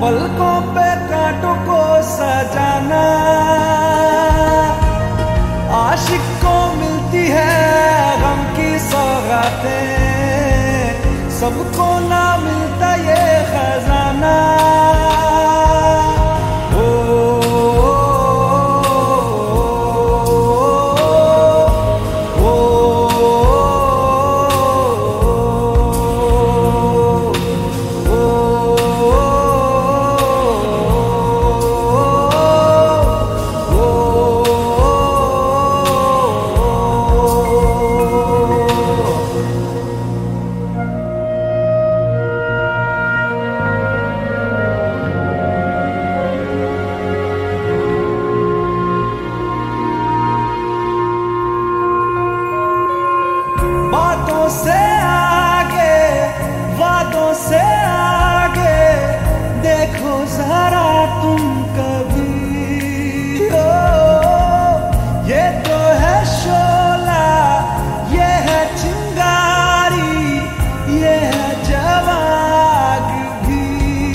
पलकों पे कांटों को सजाना, आशिक को मिलती है गम की सौगातें, सबको ना मिलता ये खजाना। बातों से आगे, वादों से आगे, देखो जरा तुम कभी। ओ, ये तो है शोला, ये है चिंगारी, ये है जवाग भी।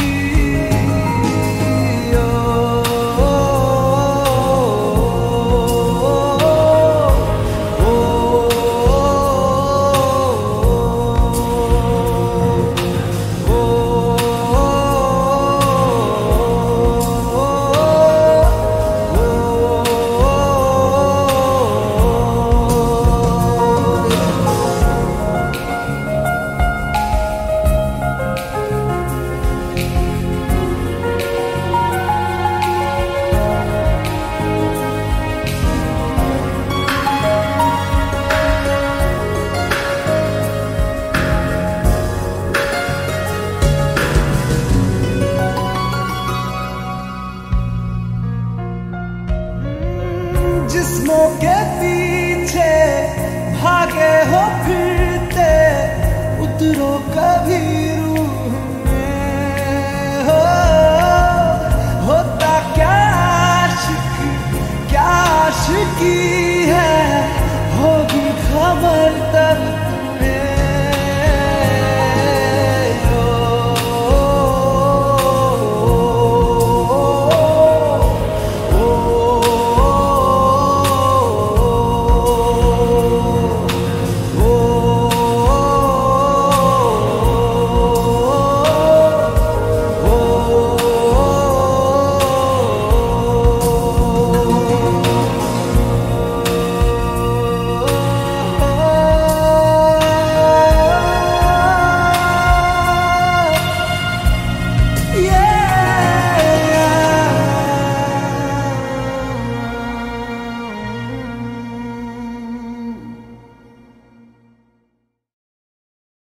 जिस्मों के पीछे भागे हो फिरते, उतरो कभी रूह में। होता क्या आशिक, क्या आशिकी है, होगी खबर